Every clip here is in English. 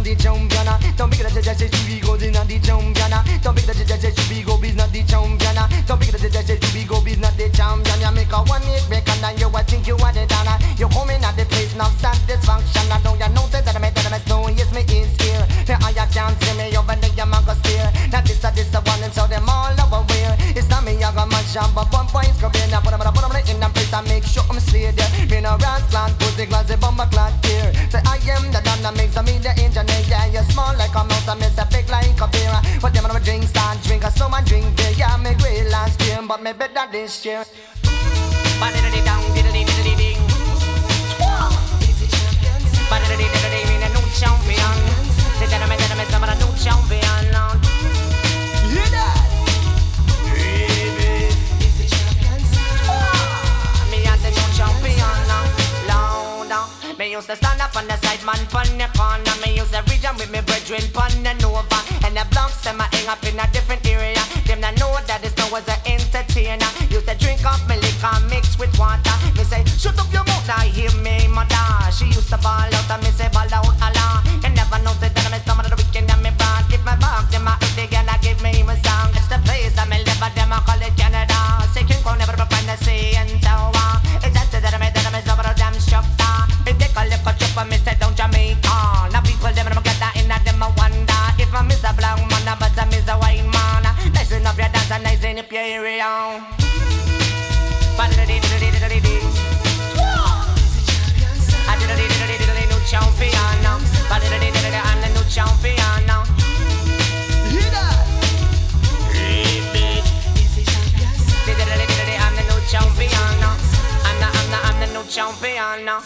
the champion. Don't be the judge, you be go in the champion. Don't be the judge, you be go be not the champion. Don't be the judge, you be go be not the champion. You make a one hit break and then you think you are the dana. You come in at the place now satisfaction. I know you know that I made that no yes me is here. The I can't see me over there, you man go steer. Now this a one and so them all over where. It's not me, I got my jam, but 1 point come in. I put them in the place and make sure I'm slay there. Me no rats plant, put the glass in my clock here. Say I am the done that makes me the engineer. Yeah, you're small like a mouse, I miss a big like a beer. But them on drink stand, drink a slow man drink beer. Yeah, me great last year, but me better this year. But diddly dong, diddly diddly ding. But diddly diddly ding, a new champion. Say that I'm a new champion. Hear that? Me used to stand up on the side, man, pon the corner. Me use the region with me brethren, pon the Nova. And the blocks, them I hang up in a different area. Them not know that this now was an entertainer. Used to drink up my liquor mixed with water. Me say, shut up your mouth, now hear me, mother. She used to ball out and me say, ball out, Allah. You never know that I'm a stomach of the weekend and me brought. Give my back, them I up the girl, I give me my song. It's the place I'm in, but them I call it Canada. Say, King Kong never find the sea and tower. It's just that I'm a stomach of damn structure. Take a look at trip and me say down Jamaica. Now people them get that in a them a wonder. If I miss a black man, but I miss a white man. Listen up your dance and listen up your area. But I did new champion now. But I'm the new champion now. Hear that? I'm the new champion now. I'm the new champion now.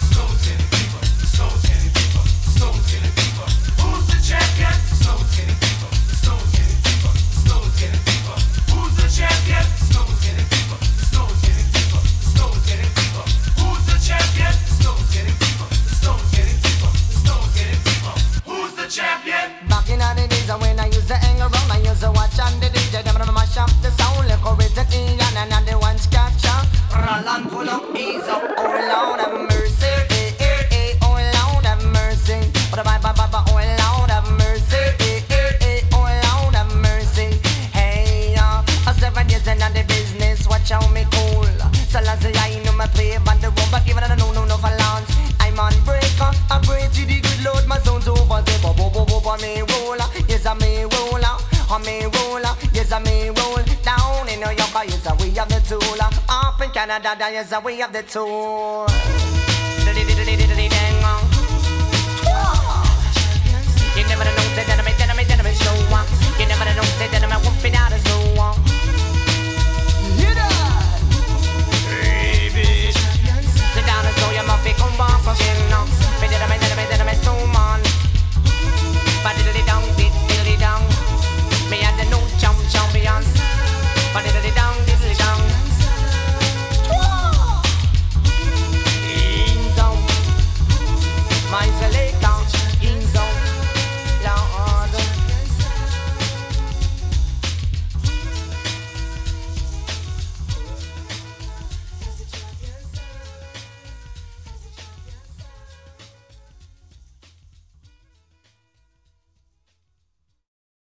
Who's the champion? Snow's getting deeper. Snow's getting deeper. Snow's getting deeper. Who's the champion? Snow's getting deeper. Snow's getting deeper. Snow's getting deeper. Who's the champion? Snow's getting deeper. Snow's getting deeper. Snow's getting deeper. Who's the champion? Back in the days when I used to hang around, I used to watch on the DJ. Them on my shop, the sound like origin Ian and the ones catch up. Roll and pull up, ease up, oh Lord have mercy. Oh Lord have mercy. Oh Lord have mercy. Oh Lord have mercy. Hey, 7 years in the business, watch how me cool. So last I know my play by the room, but even I don't know no for lance. I'm on breaker, I pray to the good Lord, my sound's over. Say, bo me roller, yes I me roller. Me roller, yes I me roll. Down in New York, yes I we have the tool. Up in Canada, yes I we have the tool.